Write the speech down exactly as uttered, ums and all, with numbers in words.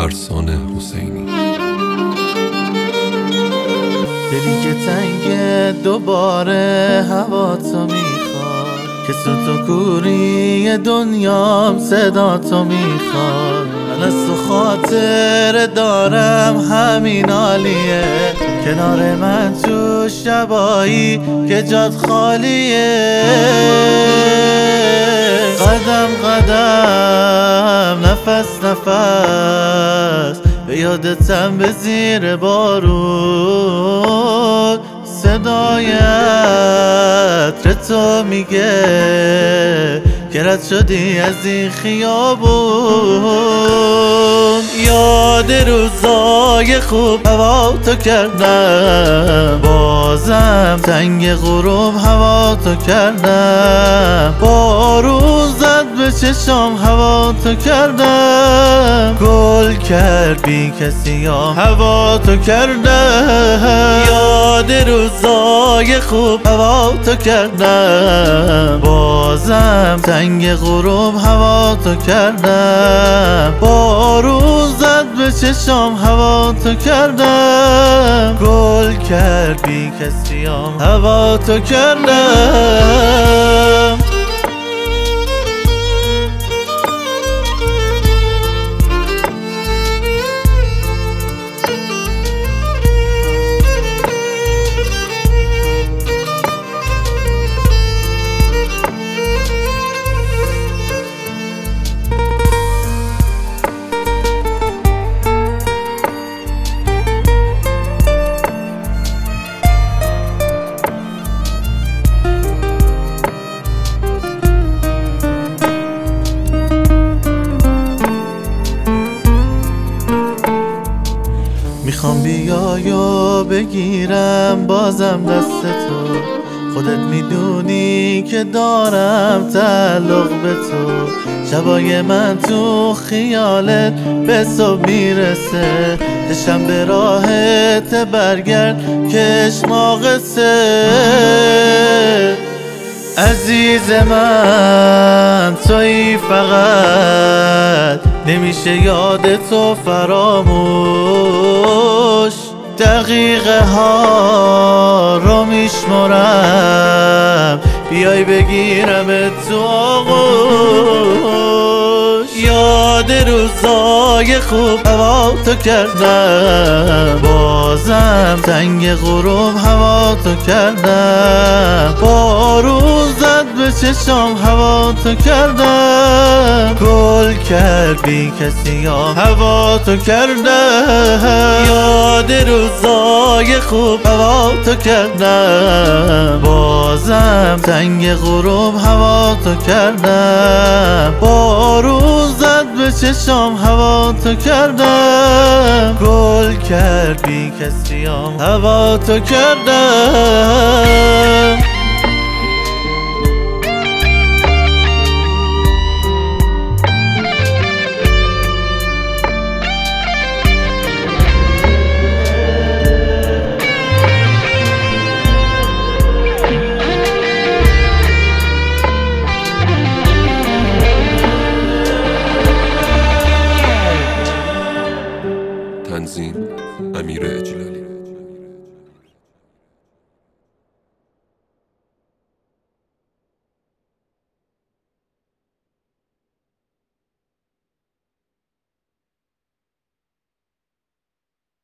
فرسان حسینی. دلی که تنگه دوباره هوا تو میخواد، که سوت و کوری دنیام صدا تو میخواد. من از تو خاطر دارم همین عالیه، کنار من تو شبایی که جات خالیه. قدم قدم نفس نفس به یادتم به زیر بارون، صدای عطر تو میگه که رد شدی از این خیابون. یاد روزای خوب هوا تو کردم، بازم تنگ غروب هوا تو کردم. بارون زد به چشام هوا تو کردم، گل کرد بی کسیام هوا تو کردم. یاد روزای خوب هوا تو کردم، بازم تنگ غروب هوا تو کردم. بارون زد به چشام هوا تو کردم، گل کرد بی کسیام هوا تو کردم. میخوام بیای و بگیرم بازم دست تو، خودت میدونی که دارم تعلق به تو. شبای من تو خیالت به صبح میرسه، دشم به راهت برگرد کش ناقصه. عزیز من تویی فقط، نمیشه یاد تو فراموش. دقیقه ها رو میشمرم، بیای بگیرم تو آغوش. یاد روزای خوب هوا تو کردم، بازم تنگ غروب هوا تو کردم. بارون زد به چشام هوا تو کردم، گل کرد بی کسیام هوا تو کردم. یاد روزای خوب هوا تو کردم، بازم تنگ غروب هوا تو کردم. بارون زد به چشام هوا تو کردم، گل کرد بی کسیام هوا تو کردم.